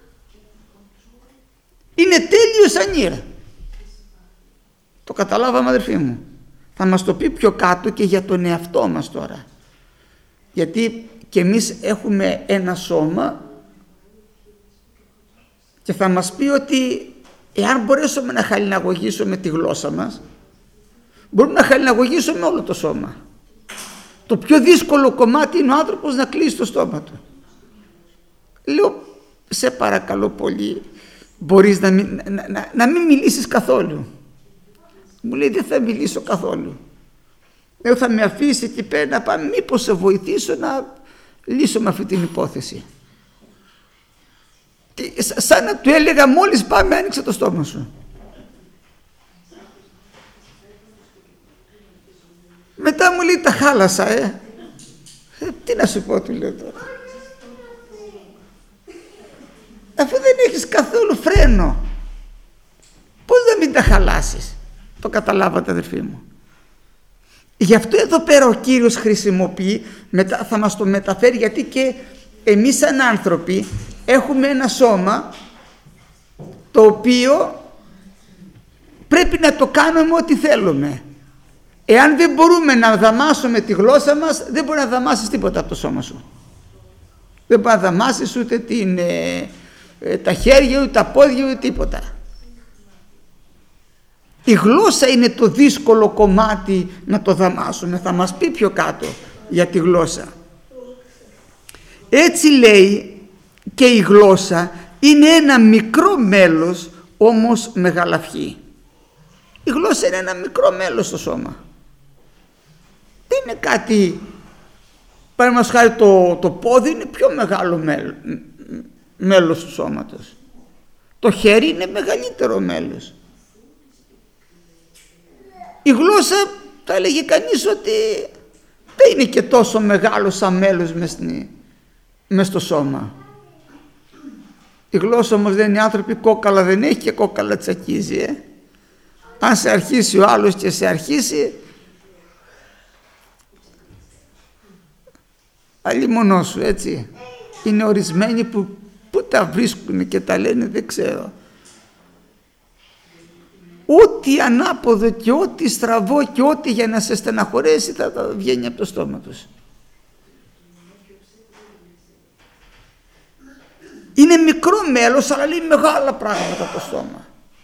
είναι τέλειος ανήρα. Το καταλάβαμε, αδερφοί μου? Θα μας το πει πιο κάτω και για τον εαυτό μας τώρα, γιατί και εμείς έχουμε ένα σώμα και θα μας πει ότι εάν μπορέσουμε να χαλιναγωγήσουμε τη γλώσσα μας, μπορούμε να χαλιναγωγήσουμε όλο το σώμα. Το πιο δύσκολο κομμάτι είναι ο άνθρωπος να κλείσει το στόμα του. Λέω, σε παρακαλώ πολύ, μπορείς να μην, να, να, να μην μιλήσεις καθόλου? Μου λέει, δεν θα μιλήσω καθόλου. Λέω, θα με αφήσει εκεί πέρα να πάμε, μήπως σε βοηθήσω να λύσω με αυτή την υπόθεση? Και σαν να του έλεγα, μόλις πάμε άνοιξε το στόμα σου. Μετά μου λέει, τα χάλασα, ε. ε τι να σου πω, του λέω τώρα, αφού δεν έχεις καθόλου φρένο, πώς να μην τα χαλάσεις? Το καταλάβατε, αδερφοί μου? Γι' αυτό εδώ πέρα ο Κύριος χρησιμοποιεί, μετά θα μας το μεταφέρει, γιατί και εμείς σαν άνθρωποι έχουμε ένα σώμα το οποίο πρέπει να το κάνουμε ό,τι θέλουμε. Εάν δεν μπορούμε να δαμάσουμε τη γλώσσα μας, δεν μπορεί να δαμάσεις τίποτα από το σώμα σου. Δεν μπορεί να δαμάσεις ούτε την, ε, ε, τα χέρια, ούτε τα πόδια, ούτε τίποτα. Η γλώσσα είναι το δύσκολο κομμάτι να το δαμάσουμε. Θα μας πει πιο κάτω για τη γλώσσα. Έτσι λέει, και η γλώσσα είναι ένα μικρό μέλος, όμως μεγαλαυχεί. Η γλώσσα είναι ένα μικρό μέλος στο σώμα. Δεν είναι κάτι, παραδείγματος χάρη το, το πόδι είναι πιο μεγάλο μέλος, μέλος του σώματος. Το χέρι είναι μεγαλύτερο μέλος. Η γλώσσα, θα έλεγε κανείς ότι δεν είναι και τόσο μεγάλο σαν μέλος μες, μες στο σώμα. Η γλώσσα όμως δεν είναι, άνθρωποι, κόκαλα δεν έχει και κόκαλα τσακίζει, ε. Αν σε αρχίσει ο άλλος και σε αρχίσει, αλλήμονό σου, έτσι. Είναι ορισμένοι που, που τα βρίσκουν και τα λένε, δεν ξέρω. Ό,τι ανάποδο και ό,τι στραβό και ό,τι για να σε στεναχωρέσει θα τα βγαίνει από το στόμα τους. Είναι μικρό μέλος, αλλά λέει μεγάλα πράγματα το στόμα.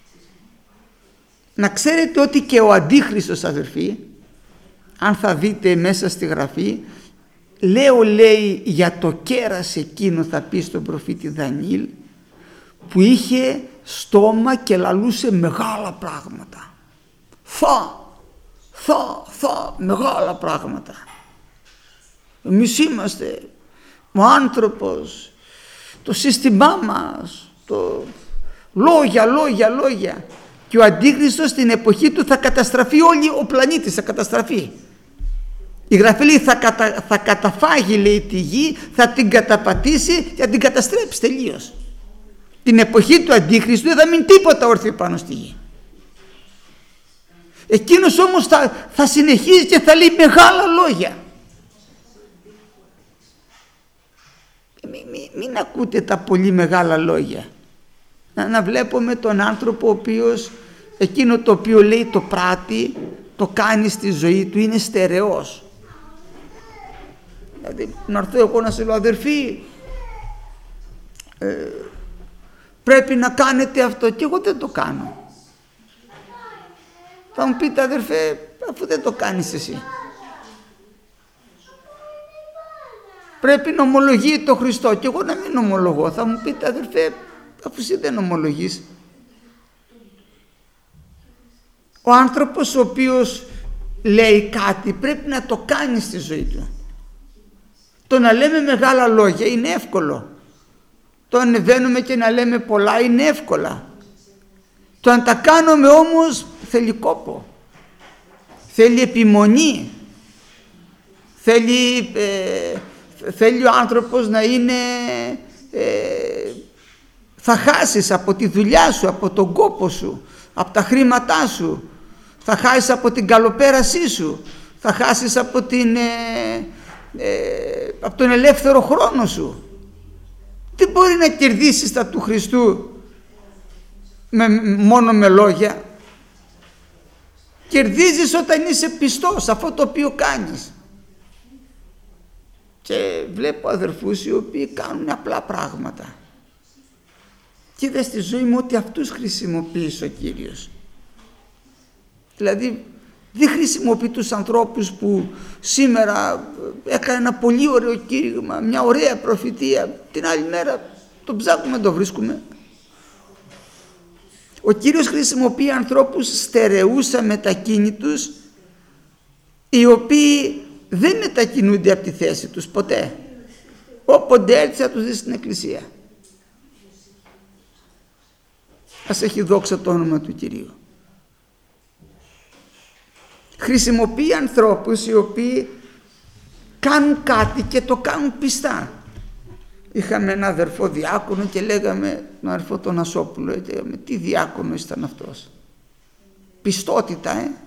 Να ξέρετε ότι και ο Αντίχριστος, αδερφοί, αν θα δείτε μέσα στη Γραφή, λέω, λέει, για το κέρας εκείνο, θα πει στον προφήτη Δανιήλ, που είχε στόμα και λαλούσε μεγάλα πράγματα. Θα, θα, θα, μεγάλα πράγματα. Εμείς είμαστε ο άνθρωπος, το σύστημά μας, το λόγια, λόγια, λόγια. Και ο Αντίχριστος στην εποχή του θα καταστραφεί, όλη ο πλανήτης θα καταστραφεί. Η Γραφή λέει θα, κατα, θα καταφάγει, λέει, τη γη, θα την καταπατήσει και θα την καταστρέψει τελείως. Την εποχή του Αντίχριστου δεν θα μείνει τίποτα όρθιο πάνω στη γη. Εκείνος όμως θα, θα συνεχίζει και θα λέει μεγάλα λόγια. Μην, μην, μην ακούτε τα πολύ μεγάλα λόγια. Να, να βλέπουμε τον άνθρωπο ο οποίος εκείνο το οποίο λέει το πράττει, το κάνει στη ζωή του, είναι στερεός. Δηλαδή να έρθω εγώ να σε λέω, αδερφή, ε, πρέπει να κάνετε αυτό, και εγώ δεν το κάνω. Θα μου πείτε, αδερφέ, αφού δεν το κάνεις εσύ. Πρέπει να ομολογεί το Χριστό, και εγώ να μην ομολογώ. Θα μου πείτε, αδερφέ, αφού εσύ δεν ομολογείς. Ο άνθρωπος ο οποίος λέει κάτι πρέπει να το κάνει στη ζωή του. Το να λέμε μεγάλα λόγια είναι εύκολο. Το ανεβαίνουμε και να λέμε πολλά είναι εύκολα. Το αν τα κάνουμε όμως θέλει κόπο, θέλει επιμονή, θέλει, ε, θέλει ο άνθρωπος να είναι, ε, θα χάσεις από τη δουλειά σου, από τον κόπο σου, από τα χρήματά σου, θα χάσεις από την καλοπέρασή σου, θα χάσεις από, την, ε, ε, από τον ελεύθερο χρόνο σου. Δεν μπορεί να κερδίσεις τα του Χριστού με, μόνο με λόγια. Κερδίζεις όταν είσαι πιστός σε αυτό το οποίο κάνεις. Και βλέπω αδερφούς οι οποίοι κάνουν απλά πράγματα. Και είδα στη ζωή μου ότι αυτούς χρησιμοποίησε ο Κύριος. Δηλαδή δεν χρησιμοποιεί τους ανθρώπους που σήμερα έκανε ένα πολύ ωραίο κήρυγμα, μια ωραία προφητεία, την άλλη μέρα τον ψάχνουμε, το βρίσκουμε. Ο Κύριος χρησιμοποιεί ανθρώπους στερεούς, αμετακίνητους, οι οποίοι δεν μετακινούνται από τη θέση τους ποτέ. Όποτε έρθει θα τους δει στην εκκλησία. Ας έχει δόξα το όνομα του Κυρίου. Χρησιμοποιεί ανθρώπους οι οποίοι κάνουν κάτι και το κάνουν πιστά. Είχαμε ένα αδερφό διάκονο και λέγαμε, τον αδερφό τον Ασόπουλο, και λέγαμε, τι διάκονος ήταν αυτός. Πιστότητα, ε.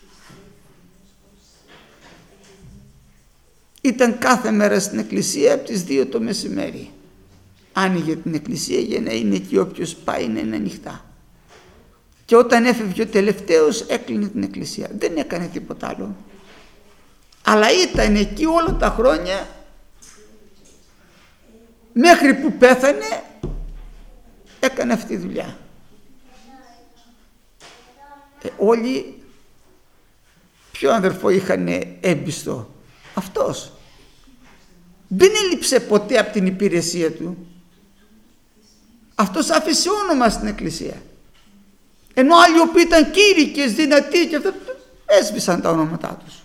Ήταν κάθε μέρα στην εκκλησία από τις δύο το μεσημέρι. Άνοιγε την εκκλησία για να είναι εκεί, όποιος πάει να είναι ανοιχτά. Και όταν έφευγε ο τελευταίος έκλεινε την εκκλησία. Δεν έκανε τίποτα άλλο. Αλλά ήταν εκεί όλα τα χρόνια, μέχρι που πέθανε έκανε αυτή τη δουλειά. Ε, όλοι ποιο αδερφό είχαν έμπιστο? Αυτός. Δεν έλειψε ποτέ από την υπηρεσία του. Αυτός άφησε όνομα στην εκκλησία. Ενώ άλλοι οποίοι ήταν κήρυκες, δυνατοί και αυτά, έσβησαν τα ονόματά τους.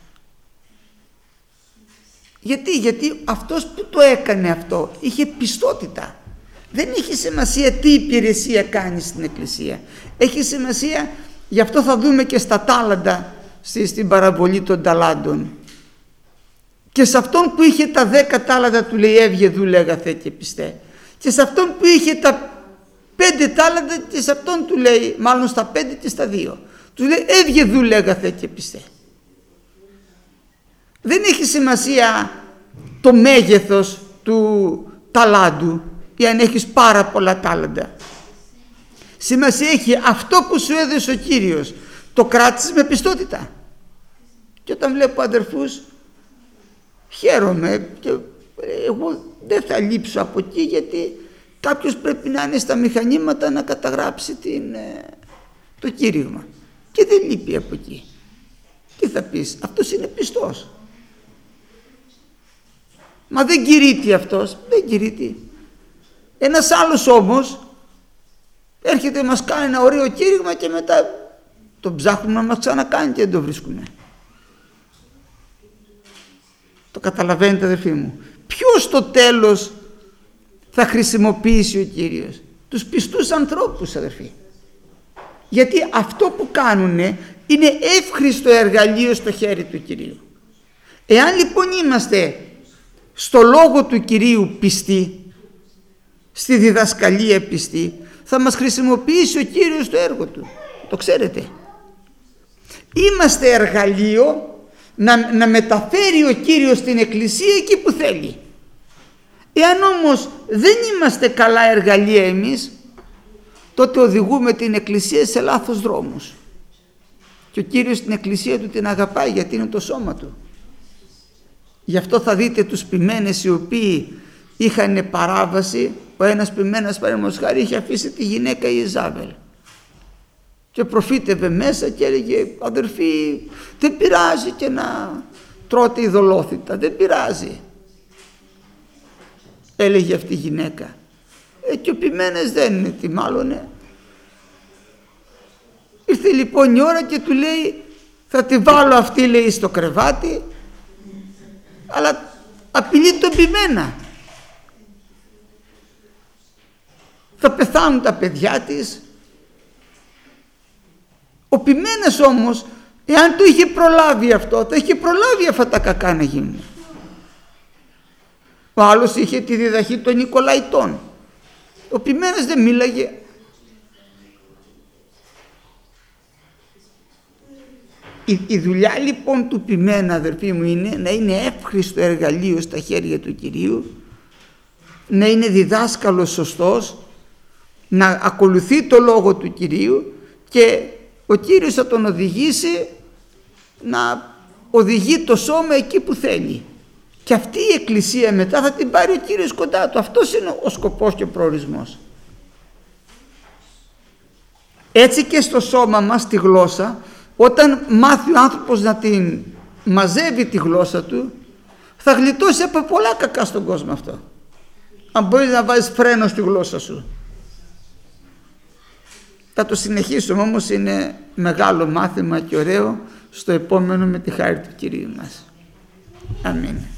Γιατί, γιατί αυτός που το έκανε αυτό είχε πιστότητα. Δεν έχει σημασία τι υπηρεσία κάνει στην εκκλησία. Έχει σημασία, γι' αυτό θα δούμε και στα τάλαντα, στην παραβολή των ταλάντων. Και σε αυτόν που είχε τα δέκα τάλαντα του λέει έβγε δούλε θε και πιστέ. Και σε αυτόν που είχε τα πέντε τάλαντα και σε αυτόν του λέει, μάλλον στα πέντε και στα δύο, του λέει έβγε δούλε θε και πιστέ. Δεν έχει σημασία το μέγεθος του ταλάντου ή αν έχεις πάρα πολλά τάλαντα. Σημασία έχει αυτό που σου έδωσε ο Κύριος, το κράτησες με πιστότητα. Και όταν βλέπω αδερφούς χαίρομαι και εγώ δεν θα λείψω από εκεί, γιατί κάποιος πρέπει να είναι στα μηχανήματα να καταγράψει την, το κήρυγμα και δεν λείπει από εκεί. Τι θα πεις? Αυτός είναι πιστός. Μα δεν κηρύττει αυτός, δεν κηρύττει. Ένας άλλος όμως έρχεται, μας κάνει ένα ωραίο κήρυγμα και μετά τον ψάχνουμε να μας ξανακάνει και δεν το βρίσκουμε. Το καταλαβαίνετε αδερφοί μου? Ποιος στο τέλος θα χρησιμοποιήσει ο Κύριος? Τους πιστούς ανθρώπους αδερφοί. Γιατί αυτό που κάνουν είναι εύχριστο εργαλείο στο χέρι του Κυρίου. Εάν λοιπόν είμαστε στο λόγο του Κυρίου πιστοί, στη διδασκαλία πιστοί, θα μας χρησιμοποιήσει ο Κύριος το έργο του. Το ξέρετε. Είμαστε εργαλείο να, να μεταφέρει ο Κύριος την Εκκλησία εκεί που θέλει. Εάν όμως δεν είμαστε καλά εργαλεία εμείς, τότε οδηγούμε την Εκκλησία σε λάθος δρόμους. Και ο Κύριος την Εκκλησία του την αγαπάει, γιατί είναι το σώμα του. Γι' αυτό θα δείτε τους ποιμένες οι οποίοι είχαν παράβαση. Ο ένας ποιμένας, παραδείγματος χάρη, είχε αφήσει τη γυναίκα Ιεζάβελ και προφήτευε μέσα και έλεγε, αδερφοί, δεν πειράζει και να τρώτε ειδωλόθητα, δεν πειράζει, έλεγε αυτή η γυναίκα. Ε, και ο ποιμένες δεν είναι τι μάλλονε. Ήρθε λοιπόν η ώρα και του λέει, θα τη βάλω αυτή, λέει, στο κρεβάτι, αλλά απειλεί τον ποιμένα. Θα πεθάνουν τα παιδιά της. Ο ποιμένας όμως, εάν το είχε προλάβει αυτό, θα είχε προλάβει αυτά τα κακά να γίνουν. Ο άλλος είχε τη διδαχή των Νικολαϊτών. Ο ποιμένας δεν μίλαγε. Η, η δουλειά λοιπόν του ποιμένα, αδερφοί μου, είναι να είναι εύχριστο εργαλείο στα χέρια του Κυρίου, να είναι διδάσκαλος σωστός, να ακολουθεί το λόγο του Κυρίου και ο Κύριος θα τον οδηγήσει να οδηγεί το σώμα εκεί που θέλει. Και αυτή η Εκκλησία μετά θα την πάρει ο Κύριος κοντά του. Αυτός είναι ο σκοπός και ο προορισμός. Έτσι και στο σώμα μας, τη γλώσσα, όταν μάθει ο άνθρωπος να την μαζεύει τη γλώσσα του, θα γλιτώσει από πολλά κακά στον κόσμο αυτό. Αν μπορείς να βάζεις φρένο στη γλώσσα σου. Θα το συνεχίσουμε, όμως είναι μεγάλο μάθημα και ωραίο στο επόμενο με τη χάρη του Κυρίου μας. Αμήν.